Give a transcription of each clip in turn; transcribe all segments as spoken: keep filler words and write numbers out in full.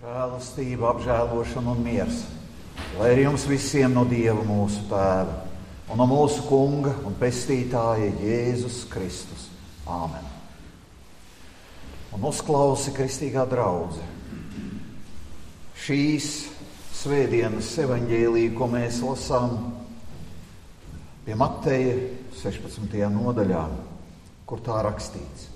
Žēlastība, apžēlošana un miers, lai ir jums visiem no Dieva mūsu Tēva un no mūsu Kunga un Pestītāja Jēzus Kristus. Āmen. Un uzklausi, kristīgā draudze, šīs svētdienas evaņģēliju, ko mēs lasām pie Mateja sešpadsmitajā nodaļā, kur tā rakstīts.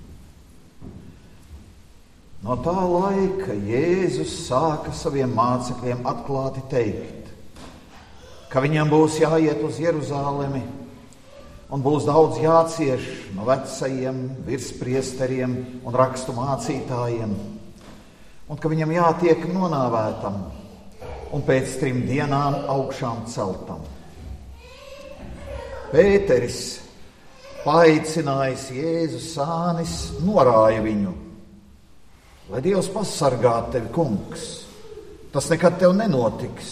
No tā laika Jēzus sāka saviem mācekļiem atklāti teikt, ka viņam būs jāiet uz Jeruzalemi un būs daudz jācieš no vecajiem virspriesteriem un rakstu mācītājiem, un ka viņam jātiek nonāvētam un pēc trim dienām augšām celtam. Pēteris, paaicinājis Jēzu sānis, norāja viņu: lai Dievs pasargā tevi, kungs, tas nekad tev nenotiks.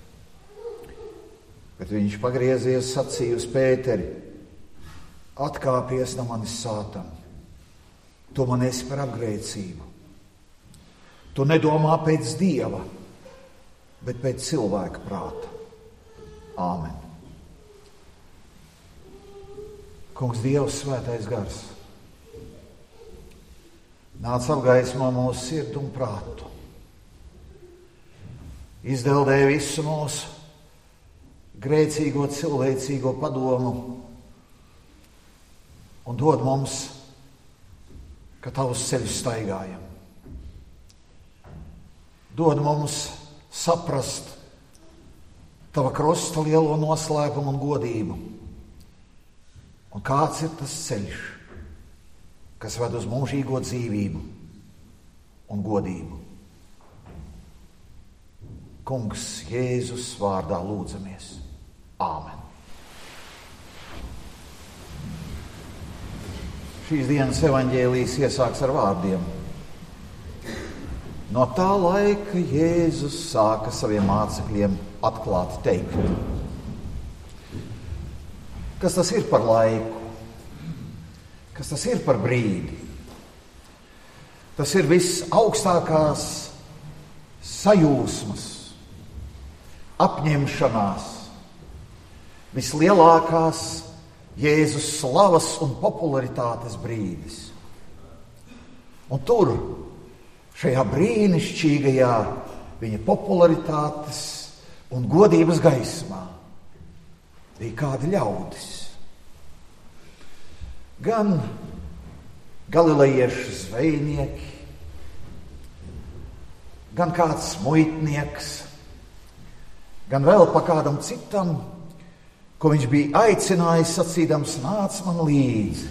Bet viņš pagriezies, sacīja uz Pēteri: atkāpies no manis, Sātan, tu man esi par apgrēcību. Tu nedomā pēc Dieva, bet pēc cilvēka prāta. Āmen. Kungs, Dievs, svētais gars, nāc apgaismo mūsu sirdi un prātu. Izdeldē visu mūsu grēcīgo, cilvēcīgo padomu un dod mums, ka tavus ceļus staigājam. Dod mums saprast tava krusta lielo noslēpumu un godību. Un kāds ir tas ceļš, kas ved uz mūžīgo dzīvību un godību. Kungs, Jēzus vārdā lūdzamies. Āmen. Šīs dienas evaņģēlijas iesāks ar vārdiem. No tā laika Jēzus sāka saviem mācekļiem atklāti teikt. Kas tas ir par laiku? Kas tas ir par brīdi? Tas ir visaugstākās sajūsmas, apņemšanās, vislielākās Jēzus slavas un popularitātes brīdis. Un tur, šajā brīnišķīgajā viņa popularitātes un godības gaismā, bija kādi ļaudis. Gan galilejiešu zvejnieki, gan kāds muitnieks, gan vēl pa kādam citam, ko viņš bija aicinājis sacīdams: nāc man līdzi.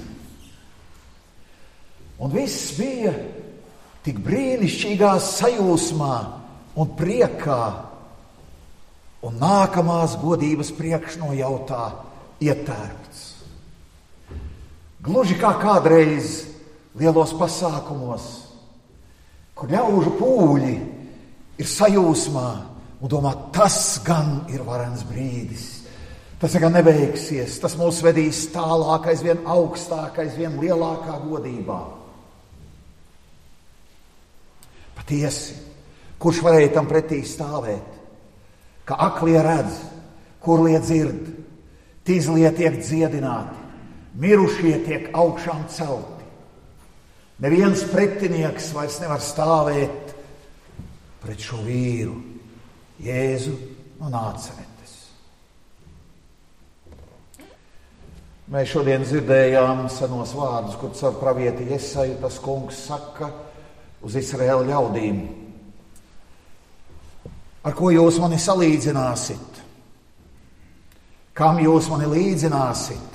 Un viss bija tik brīnišķīgā sajūsmā un priekā un nākamās godības priekšnojautā ietērpts. Gluži kā kādreiz lielos pasākumos, kur ļaužu pūļi ir sajūsmā un domā: tas gan ir varens brīdis, tas gan nebeigsies, tas mūs vedīs tālāk, aizvien augstāk, aizvien lielākā godībā. Patiesi, kurš varēja tam pretī stāvēt? Ka aklie redz, kurlie dzird, tīzlie tiek dziedināti, mirušie tiek augšām celti. Neviens pretinieks vairs nevar stāvēt pret šo vīru, Jēzu no Nāceretes. Mēs šodien dzirdējām senos vārdus, kur caur pravieti Jesaju tas kungs saka uz Izraēla ļaudīm: ar ko jūs mani salīdzināsit? Kam jūs mani līdzināsit?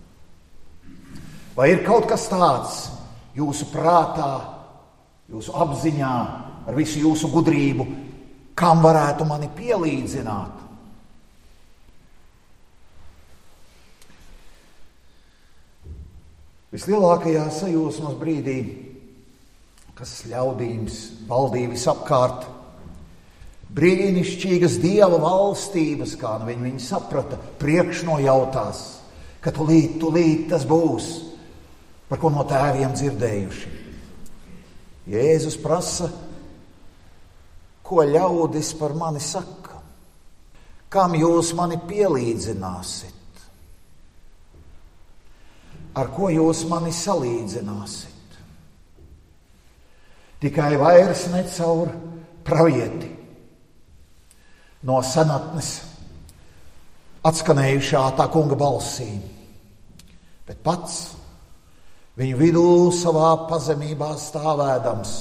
Vai ir kaut kas tāds jūsu prātā, jūsu apziņā, ar visu jūsu gudrību, kam varētu mani pielīdzināt? Vislielākajā sajūsmas brīdī, kas ļaudīm valdīja visapkārt, brīnišķīgas Dieva valstības, kā nu viņi, viņi saprata, priekšnojautās, ka tulīt, tulīt tas būs, par ko no tēviem dzirdējuši. Jēzus prasa: ko ļaudis par mani saka? Kam jūs mani pielīdzināsit? Ar ko jūs mani salīdzināsit? Tikai vairs ne caur pravieti. No senatnes atskanējušā tā kunga balsī, bet pats viņu vidū savā pazemībā stāvēdams.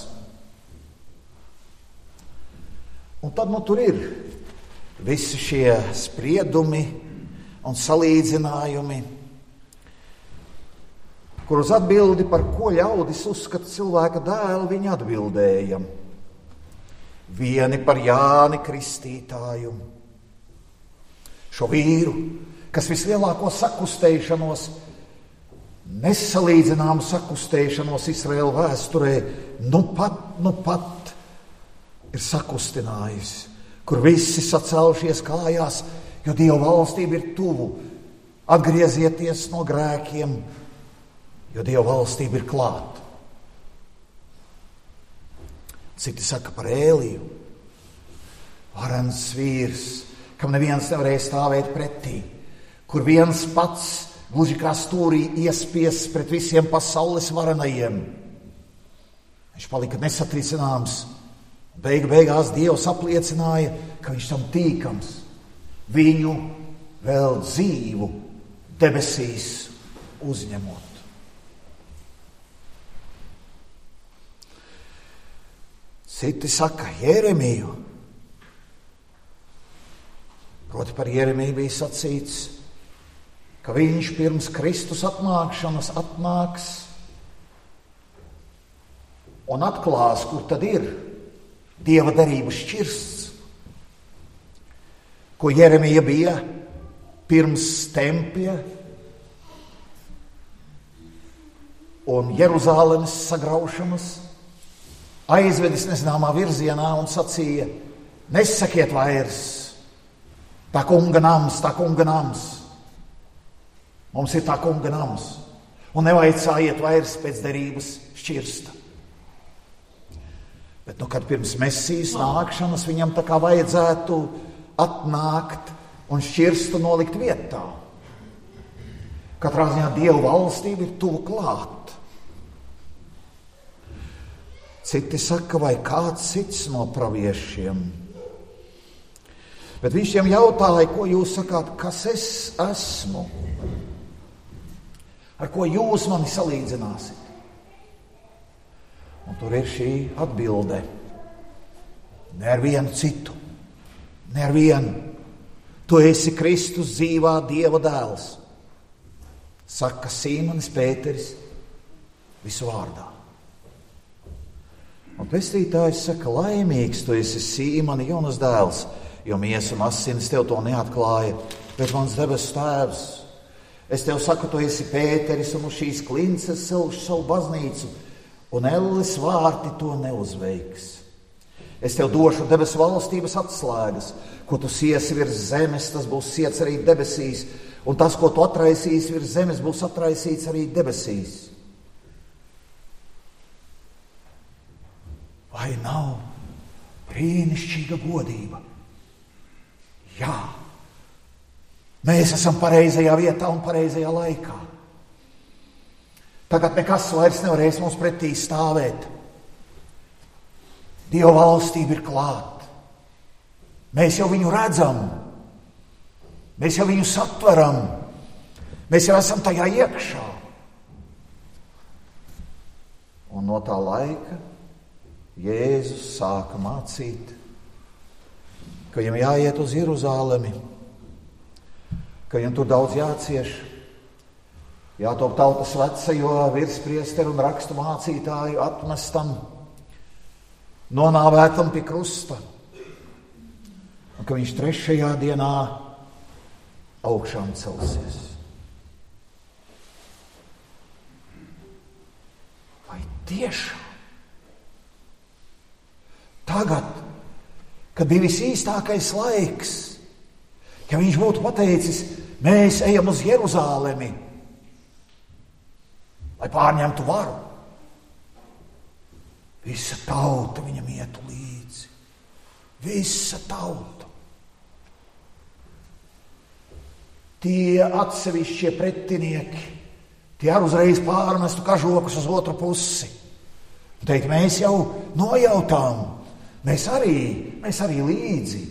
Un tad nu tur ir visi šie spriedumi un salīdzinājumi, kur uz atbildi, par ko ļaudis uzskata cilvēka dēlu, viņi atbildēja. Vieni par Jāni Kristītāju, šo vīru, kas vislielāko sakustēšanos, nesalīdzināmu sakustēšanos Izraēla vēsturē, nu pat, nu pat ir sakustinājusi, kur visi sacelšies kājās, jo Dieva valstība ir tuvu. Atgriezieties no grēkiem, jo Dieva valstība ir klāt. Citi saka par Ēliju, varens vīrs, kam neviens nevarēja stāvēt pretī, kur viens pats gluži kā stūrī iespies pret visiem pasaules varenajiem. Viņš palika nesatricināms. Beigu beigās Dievs apliecināja, ka viņš tam tīkams, viņu vēl dzīvu debesīs uzņemot. Citi saka Jeremiju. Proti par Jeremiju bija sacīts, ka viņš pirms Kristus atnākšanas atnāks un atklās, kur tad ir Dieva derības šķirsts, ko Jeremija bija pirms tempļa un Jeruzālemes sagraušanas, aizvedis nezināmā virzienā un sacīja: nesakiet vairs, tā kunga nams, tā kunga nams. Mums ir tā kunga nams, un nevaicājiet vairs pēc derības šķirsta. Bet, nu, kad pirms Mesijas nākšanas viņam tā kā vajadzētu atnākt un šķirstu nolikt vietā. Katrā ziņā Dieva valstība ir tuvu klāt. Citi saka, vai kāds cits no praviešiem. Bet viņš viņam jautāja, ko jūs sakāt, kas es esmu? Ar ko jūs mani salīdzināsiet? Un tur ir šī atbilde. Ne ar vienu citu, ne ar vienu. Tu esi Kristus dzīvā Dieva dēls, saka Sīmonis Pēteris visu vārdā. Un pestītājs saka, laimīgs tu esi Sīmoni Jonas dēls, jo miesa un asinis tev to neatklāja, bet mans debesu tēvs. Es tev saku, tu esi Pēteris, un uz šīs klinces celšu savu baznīcu, un elles vārti to neuzveiks. Es tev došu debesu valstības atslēgas, ko tu siesi virs zemes, tas būs siets arī debesīs, un tas, ko tu atraisīsi virs zemes, būs atraisīts arī debesīs. Vai nav brīnišķīga godība? Jā, mēs esam pareizajā vietā un pareizajā laikā. Tagad nekas vairs nevarēs mums pretī stāvēt. Dieva valstība ir klāt. Mēs jau viņu redzam. Mēs jau viņu satveram. Mēs jau esam tajā iekšā. Un no tā laika Jēzus sāka mācīt, ka viņam jāiet uz Jeruzālemi, ka viņam tur daudz jācieš, jātop tautas vecajo virspriesteru un rakstu mācītāju atmestam, nonāvētam pie krusta, un ka viņš trešajā dienā augšām celsies. Vai tiešām? Tagad, kad bija visīstākais laiks, ja viņš būtu pateicis, mēs ejam uz Jeruzālemi, lai pārņemtu varu, visa tauta viņam ietu līdzi. Visa tauta. Tie atsevišķie pretinieki, tie ar uzreiz pārmestu kažokus uz otru pusi. Un teikt, mēs jau nojautām, mēs arī, mēs arī līdzi.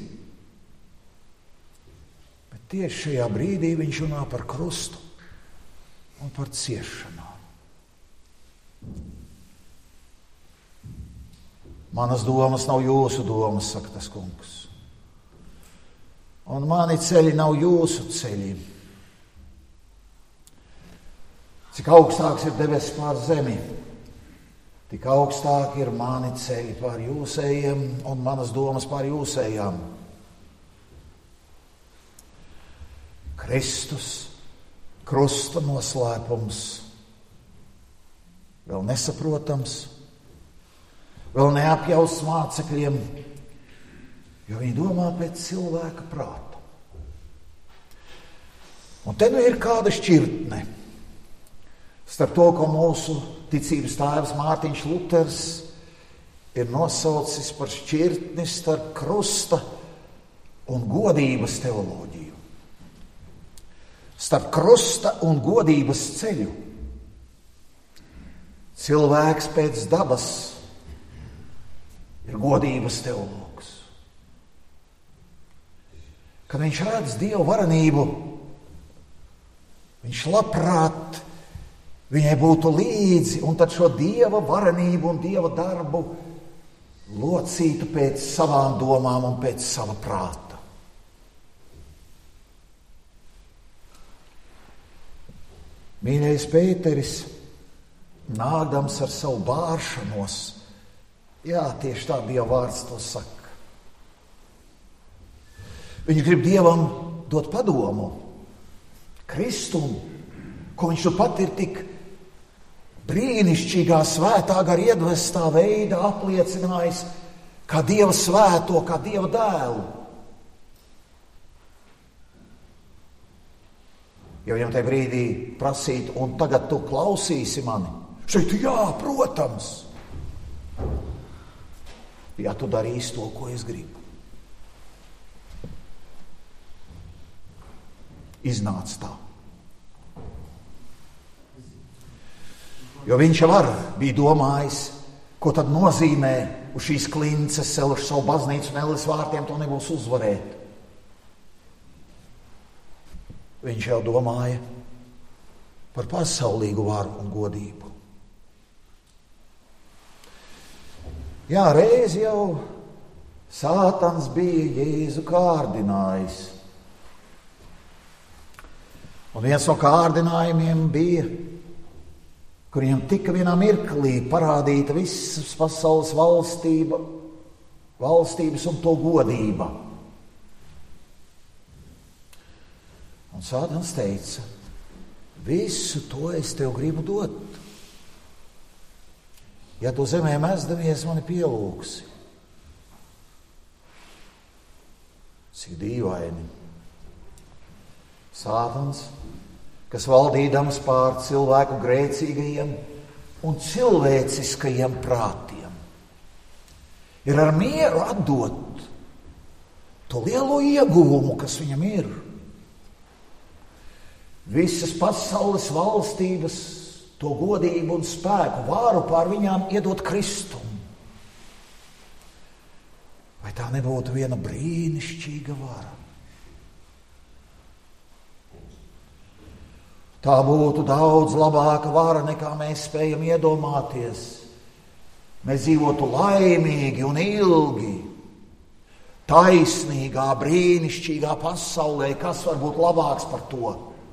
Bet tieši šajā brīdī viņš runā par krustu un par ciešanām. Manas domas nav jūsu domas, saka tas kungs. Un mani ceļi nav jūsu ceļi. Cik augstāks ir debesis pār zemi, tik augstāk ir mani ceļi pār jūsējiem un manas domas pār jūsējām. Kristus, krusta noslēpums, vēl nesaprotams, vēl neapjausts mācekļiem, jo viņi domā pēc cilvēka prāta. Un te nu ir kāda šķirtne starp to, ko mūsu ticības tēvs Mārtiņš Luters ir nosaucis par šķirtni starp krusta un godības teoloģiju. Starp krusta un godības ceļu. Cilvēks pēc dabas ir godības teologs. Kad viņš redz Dievu varenību, viņš labprāt viņai būtu līdzi, un tad šo Dieva varenību un Dieva darbu locītu pēc savām domām un pēc sava prāta. Mīļais Pēteris, nākdams ar savu bāršanos, jā, tieši tā Dieva vārds to saka. Viņš grib Dievam dot padomu, Kristum, ko viņš nu pat ir tik brīnišķīgā svētā gara iedvestā veidā apliecinājis kā Dieva svēto, kā Dieva dēlu. Ja viņam tajā brīdī prasītu, un tagad tu klausīsi mani, šeit jā, protams. Ja tu darīsi to, ko es gribu. Iznāc tā. Jo viņš jau ar bija domājis, ko tad nozīmē uz šīs klinces celš savu baznīcu un elles vārtiem to nebūs uzvarēt. Viņš jau domāja par pasaulīgu varu un godību. Jā, reiz jau Sātans bija Jēzu kārdinājis. Un viens no kārdinājumiem bija, kur viņam tika vienā mirklī parādīta visas pasaules valstība, valstības un to godība. Un Sātans teica, visu to es tev gribu dot. Ja tu zemē mezdamies, mani pielūgsi. Cik dīvaini. Sātans, kas valdīdams pār cilvēku grēcīgajiem un cilvēciskajiem prātiem, ir ar mieru atdot to lielo ieguvumu, kas viņam ir. Visas pasaules valstības, to godību un spēku, vāru pār viņām iedot Kristum. Vai tā nebūtu viena brīnišķīga vara? Tā būtu daudz labāka vara, nekā mēs spējam iedomāties. Mēs dzīvotu laimīgi un ilgi, taisnīgā, brīnišķīgā pasaulē, kas var būt labāks par to?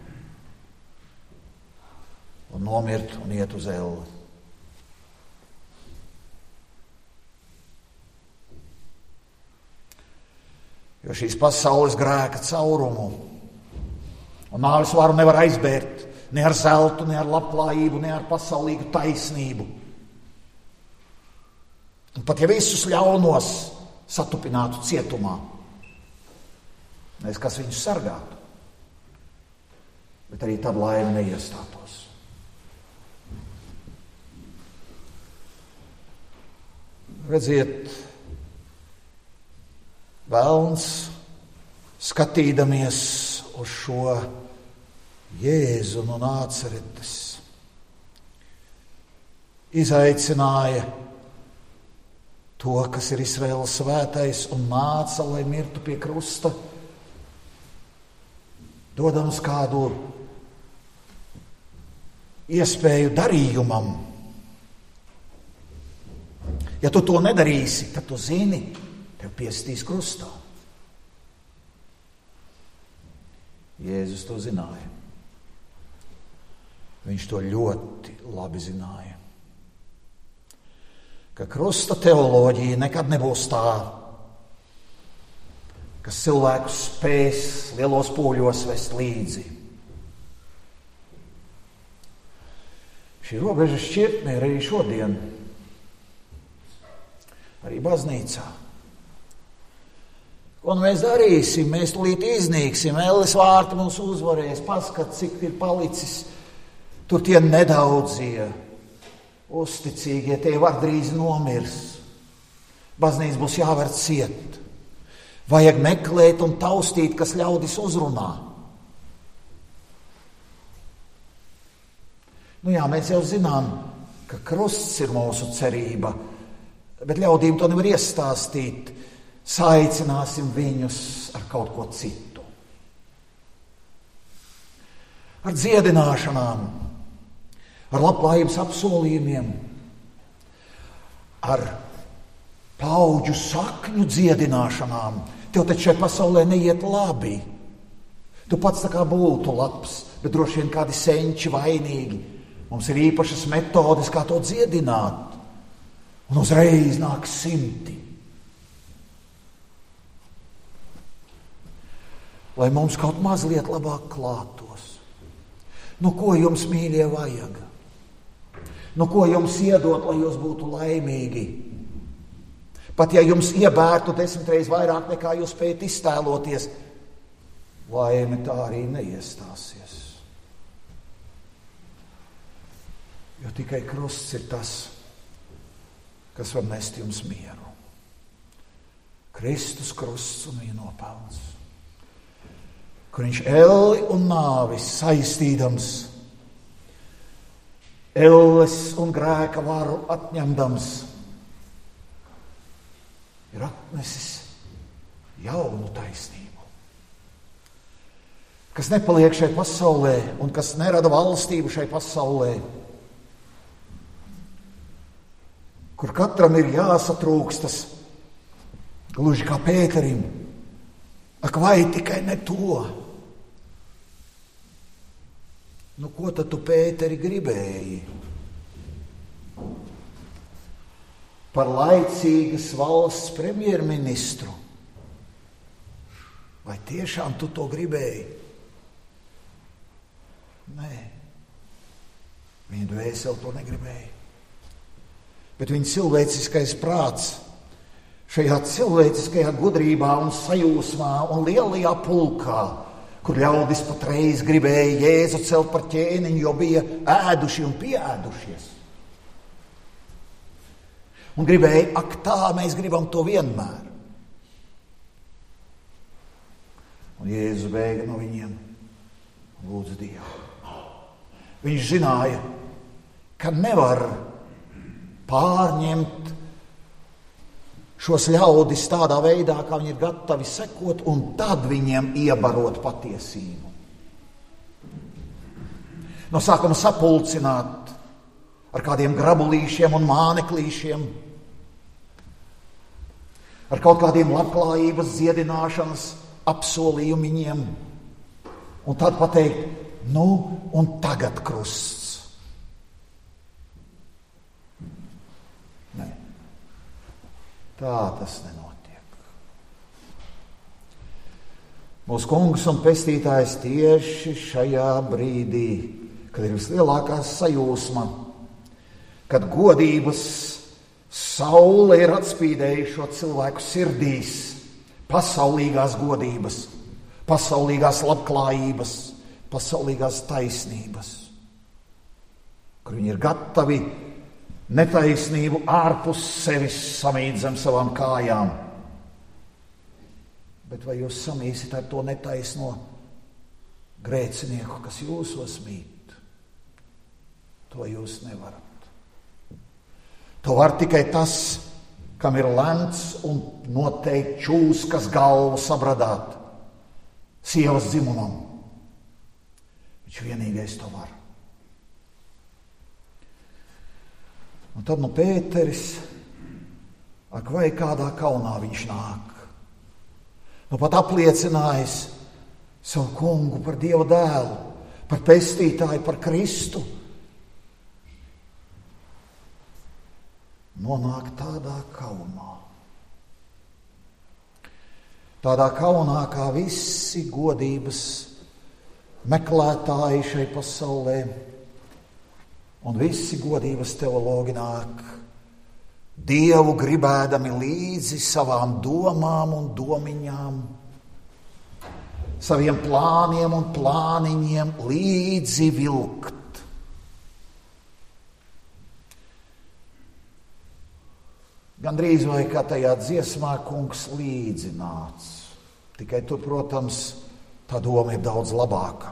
Un nomirt un iet uz elli. Jo šīs pasaules grēka caurumu un nāves varu nevar aizbērt ne ar zeltu, ne ar labklājību, ne ar pasaulīgu taisnību. Un pat ja visus ļaunos satupinātu cietumā, nes kas viņus sargātu, bet arī tad laime neiestātos. Redziet, Velns, skatīdamies uz šo Jēzu no Nāceretes, izaicināja to, kas ir Izraēlas svētais, un nāca, lai mirtu pie krusta, dodams kādu iespēju darījumam. Ja tu to nedarīsi, tad tu zini, tev piestīs krustā. Jēzus to zināja. Viņš to ļoti labi zināja. Ka krusta teoloģija nekad nebūs tā, kas cilvēkus spēs lielos pūļos vest līdzi. Šī robeža šķirtne ir arī šodien, arī baznīcā. Ko nu mēs darīsim? Mēs tūlīt iznīksim, elles vārti mūs uzvarēs, paskat, cik ir palicis. Tur tie nedaudzie, uzticīgie, tie var drīz nomirs. Baznīca būs jāver ciet. Vajag meklēt un taustīt, kas ļaudis uzrunā. Nu jā, mēs jau zinām, ka krusts ir mūsu cerība, bet ļaudīm to nevar iestāstīt. Saicināsim viņus ar kaut ko citu. Ar dziedināšanām, ar labklājības apsolījumiem, ar paudžu sakņu dziedināšanām. Tev taču šai pasaulē neiet labi. Tu pats tā kā būtu labs, bet droši vien kādi senči vainīgi. Mums ir īpašas metodes, kā to dziedināt. Un uzreiz nāk simti. Lai mums kaut mazliet labāk klātos. Nu, ko jums, mīļie, vajag? Nu, ko jums iedot, lai jūs būtu laimīgi? Pat ja jums iebērtu desmit reizes vairāk nekā jūs spējat iztēloties, laime tā arī neiestāsies. Jo tikai krusts ir tas, kas var nest jums mieru. Kristus krusts un viņa nopelns. Kur viņš elli un nāvi saistīdams, elles un grēka varu atņemdams, ir atnesis jaunu taisnību, kas nepaliek šai pasaulē un kas nerada valstību šai pasaulē, kur katram ir jāsatrūkstas, gluži kā Pēterim, ak vai tikai ne to. Nu, ko tad tu, Pēteri, gribēji? Par laicīgas valsts premjerministru? Vai tiešām tu to gribēji? Nē, viņa dvēsele to negribēja. Bet viņa cilvēciskais prāts šajā cilvēciskajā gudrībā un sajūsmā un lielajā pulkā, kur ļaudis patreiz gribēja Jēzu celt par ķēniņu, jo bija ēduši un pieēdušies. Un gribēja, ak tā, mēs gribam to vienmēr. Un Jēzus bēga no viņiem un lūdza Dievu. Viņš zināja, ka nevar pārņemt šos ļaudis tādā veidā, kā viņi ir gatavi sekot, un tad viņiem iebarot patiesību. No sākuma sapulcināt ar kādiem grabulīšiem un māneklīšiem, ar kaut kādiem labklājības dziedināšanas apsolījumiņiem, un tad pateikt, nu, un tagad krusts. Nē. Tā tas nenotiek. Mūsu kungs un pestītājs tieši šajā brīdī, kad ir vislielākā sajūsma, kad godības saule ir atspīdējušo cilvēku sirdīs, pasaulīgās godības, pasaulīgās labklājības, pasaulīgās taisnības, kur viņi ir gatavi netaisnību ārpus sevis samīt zem savām kājām. Bet vai jūs samīsit ar to netaisno grēcinieku, kas jūsos mīt? To jūs nevarat. To var tikai tas, kam ir lemts un noteikti čūskas galvu sabradāt sievas dzimumam. Viņš vienīgais to var. Un tad nu Pēteris, ak vai kādā kaunā viņš nāk. Nu pat apliecinājis savu kungu par Dieva dēlu, par pestītāju, par Kristu. Nonāk tādā kaunā. Tādā kaunā, kā visi godības meklētāji šai pasaulē un visi godības teologi nāk Dievu gribēdami līdzi savām domām un domiņām, saviem plāniem un plāniņiem līdzi vilkt. Gandrīz vai kā tajā dziesmā kungs līdzi nāc. Tikai tur, protams, tā doma ir daudz labāka.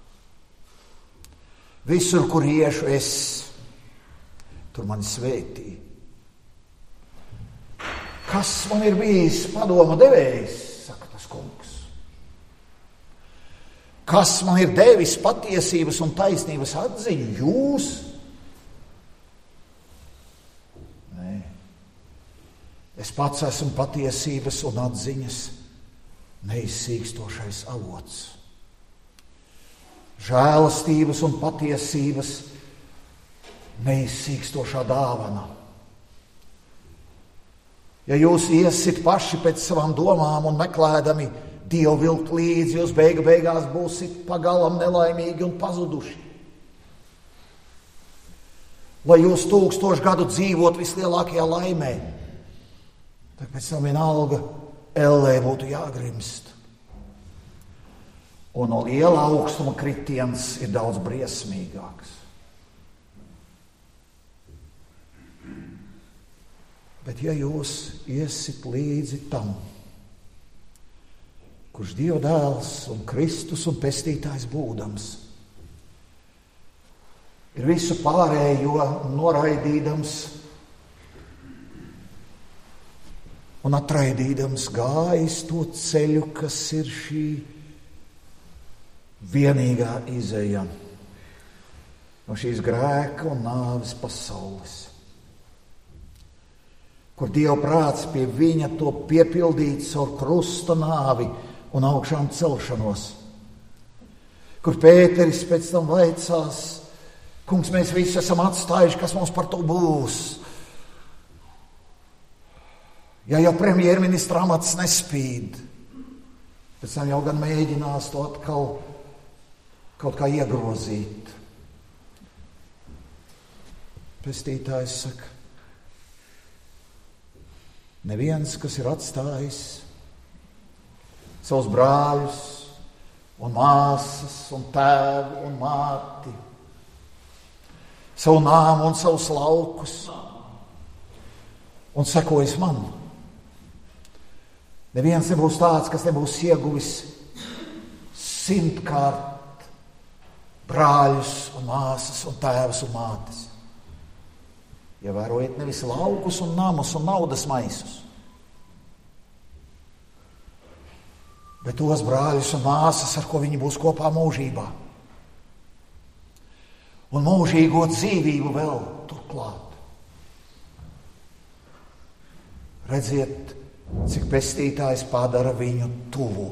Visur, kur iešu es, tur mani svētī. Kas man ir bijis padoma devējs, saka tas kungs. Kas man ir devis patiesības un taisnības atziņu? Jūs? Nē. Es pats esmu patiesības un atziņas neizsīkstošais avots. Žēlastības un patiesības neizsīkstošā dāvana. Ja jūs iesit paši pēc savām domām un meklēdami Dievu vilkt līdzi, jūs beigu beigās būsit pagalam nelaimīgi un pazuduši. Lai jūs tūkstošu gadu dzīvot vislielākajā laimē, tad pēc tam vienalga ellē būtu jāgrimst. Un no liela augstuma kritiens ir daudz briesmīgāks. Bet ja jūs iesit līdzi tam, kurš Dieva dēls un Kristus un pestītājs būdams, ir visu pārējo noraidīdams un atraidīdams gājis to ceļu, kas ir šī vienīgā izeja no šīs grēka un nāves pasaules, kur Dieva prāts pie viņa to piepildīt caur krusta nāvi un augšām celšanos, kur Pēteris pēc tam vaicās: kungs, mēs visi esam atstājuši, kas mums par to būs? Ja jau premjerministra amats nespīd, pēc tam jau gan mēģinās to atkal kaut kā iegrozīt. Pestītājs saka: neviens, kas ir atstājis savus brāļus un māsas un tēvu un māti, savu nāmu un savus laukus un sekojis man, neviens nebūs tāds, kas nebūs ieguvis simtkārt brāļus un māsas un tēvus un mātes. Ievērojiet nevis laukus un namus un naudas maisus, bet tos brāļus un māsas, ar ko viņi būs kopā mūžībā. Un mūžīgo dzīvību vēl turklāt. Redziet, cik pestītājs padara viņu tuvu.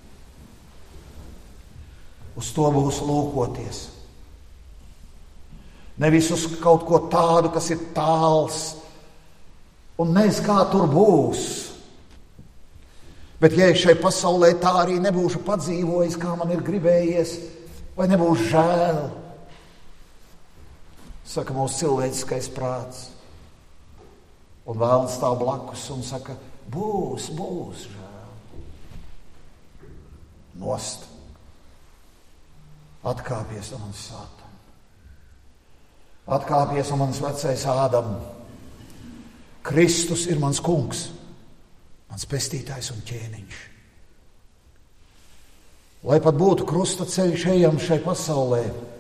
Uz to būs lūkoties. Nevis uz kaut ko tādu, kas ir tāls un nez kā tur būs. Bet ja es šai pasaulē tā arī nebūšu padzīvojis, kā man ir gribējies, vai nebūs žēl, saka mūsu cilvēciskais prāts. Un vēlns stāv blakus un saka: būs, būs žēl. Nost. Atkāpies no manis, Sātans. Atkāpies no manis, vecais Ādam. Kristus ir mans kungs, mans pestītājs un ķēniņš. lai pat būtu krusta ceļš ejams šai pasaulē,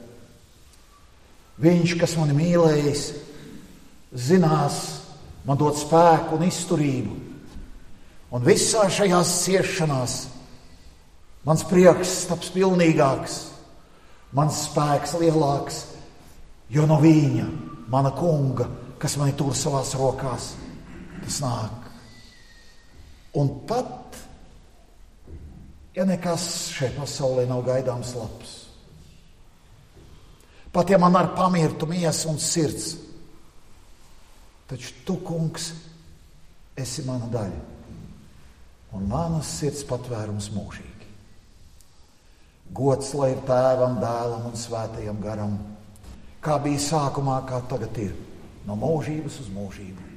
viņš, kas mani mīlējis, zinās, man dod spēku un izturību. Un visā šajās ciešanās mans prieks taps pilnīgāks, mans spēks lielāks, jo no viņa, mana kunga, kas mani tur savās rokās, tas nāk. Un pat, ja nekas šai pasaulē nav gaidāms labs, pat ja man ar pamirtu miesa un sirds, taču tu, kungs, esi mana daļa, un manas sirds patvērums mūžīgi. Gods lai ir Tēvam, Dēlam un Svētajam garam, kā bija sākumā, kā tagad ir, no mūžības uz mūžību.